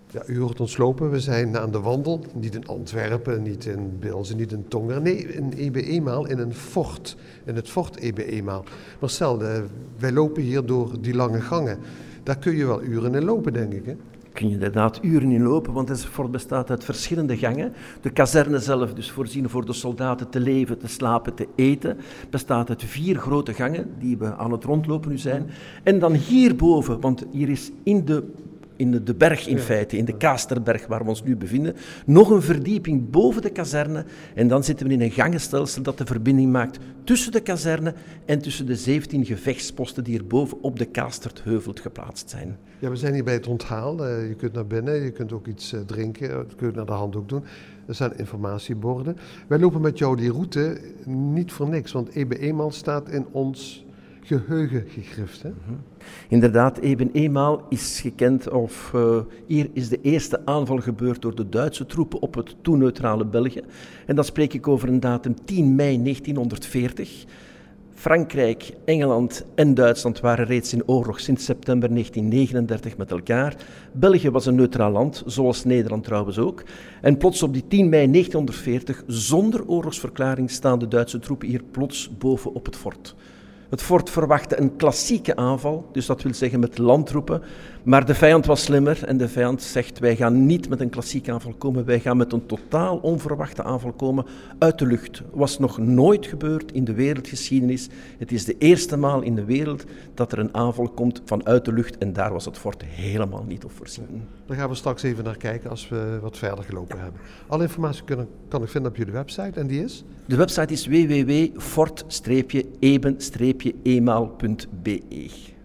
Ja, u hoort ons lopen, we zijn aan de wandel, niet in Antwerpen, niet in Bilzen, niet in Tongeren. Nee, in Ebe-Eenmaal, in een fort, in het fort Ebe-Eenmaal. Marcel, wij lopen hier door die lange gangen. Daar kun je wel uren in lopen, denk ik, hè? Kun je inderdaad uren in lopen, want het fort bestaat uit verschillende gangen. De kazerne zelf, dus voorzien voor de soldaten te leven, te slapen, te eten, bestaat uit 4 grote gangen die we aan het rondlopen nu zijn. En dan hierboven, want hier is in de berg in feite, in de Kaasterberg waar we ons nu bevinden, nog een verdieping boven de kazerne en dan zitten we in een gangenstelsel dat de verbinding maakt tussen de kazerne en tussen de 17 gevechtsposten die hier boven op de Kaasterheuvel geplaatst zijn. Ja, we zijn hier bij het onthaal. Je kunt naar binnen, je kunt ook iets drinken, dat kun je naar de hand ook doen. Er zijn informatieborden. Wij lopen met jou die route niet voor niks, want Ebe-Eenmaal staat in ons geheugen gegrift, hè? Inderdaad, Ebe-Eenmaal is gekend of hier is de eerste aanval gebeurd door de Duitse troepen op het toen neutrale België. En dan spreek ik over een datum 10 mei 1940. Frankrijk, Engeland en Duitsland waren reeds in oorlog sinds september 1939 met elkaar. België was een neutraal land, zoals Nederland trouwens ook. En plots op die 10 mei 1940, zonder oorlogsverklaring, staan de Duitse troepen hier plots boven op het fort. Het fort verwachtte een klassieke aanval, dus dat wil zeggen met landtroepen. Maar de vijand was slimmer en de vijand zegt wij gaan niet met een klassieke aanval komen, wij gaan met een totaal onverwachte aanval komen uit de lucht. Was nog nooit gebeurd in de wereldgeschiedenis. Het is de eerste maal in de wereld dat er een aanval komt vanuit de lucht en daar was het fort helemaal niet op voorzien. Daar gaan we straks even naar kijken als we wat verder gelopen hebben. Alle informatie kan ik vinden op jullie website en die is? De website is www.fort-eben-eenmaal.be.